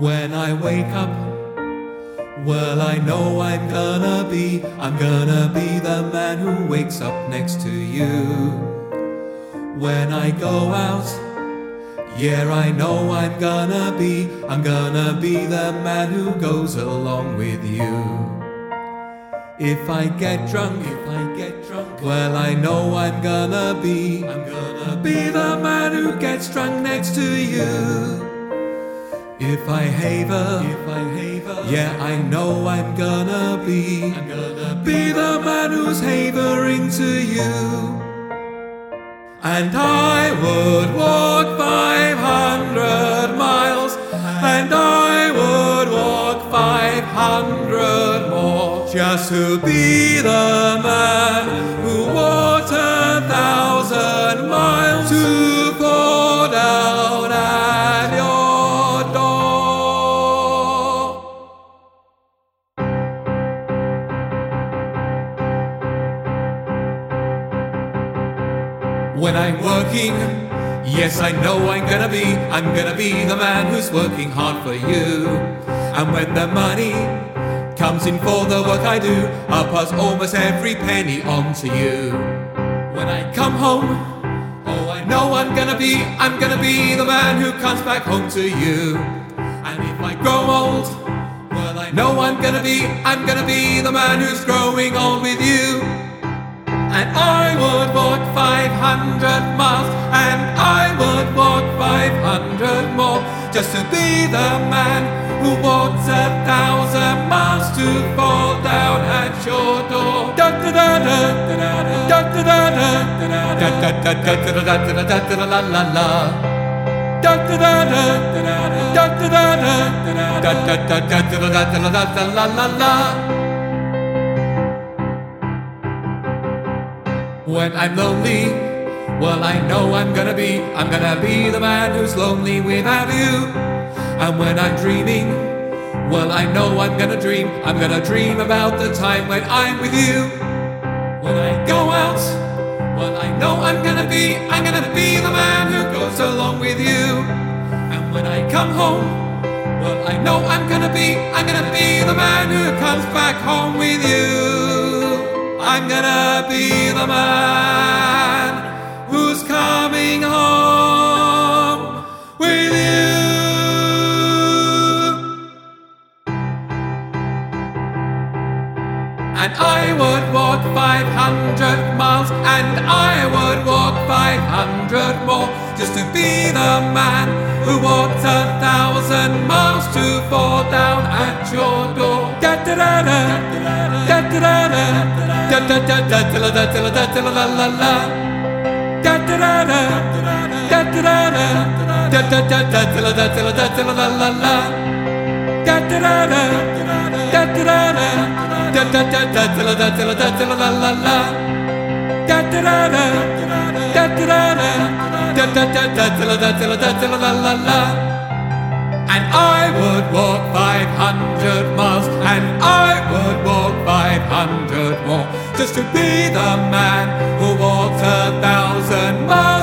When I wake up, well, I know I'm gonna be the man who wakes up next to you. When I go out, yeah, I know I'm gonna be the man who goes along with you. If I get drunk, well, I know I'm gonna be the man who gets drunk next to you. If I haver, yeah, I know I'm gonna be the man who's havering to you. And I would walk 500 miles, and I would walk 500 more, just to be the man who walked 1,000 miles to fall down at your door. When I'm working, yes, I know I'm gonna be the man who's working hard for you. And when the money comes in for the work I do, I'll pass almost every penny on to you. When I come home, oh, I know I'm gonna be the man who comes back home to you. And if I grow old, well, I know I'm gonna be the man who's growing old with you. And I would walk 500 miles, and I would walk 500 more, just to be the man who walks 1,000 miles to fall down at your door. Da da da da da da da da da da da da da da da la la la. Da da da da da da da da da da da da da la la la. When I'm lonely, well, I know I'm gonna be the man who's lonely without you. And when I'm dreaming, well, I know I'm gonna dream about the time when I'm with you. When I go out, well, I know I'm gonna be the man who goes along with you. And when I come home, well, I know I'm gonna be the man who comes back home with you. I'm gonna be the man who's coming home with you. And I would walk 500 miles, and I would walk 500 more, just to be the man who walked 1,000 miles to fall down at your door. Da da da da da da da da da da da da da da da da la la la. Da da da da da da da da da da da da da da la la la. Da da da da da da da da da da da da la la la. Da da da da da da da da da da la la la. And I would walk 500 miles, and I would walk 500 more, just to be the man who walks 1,000 miles.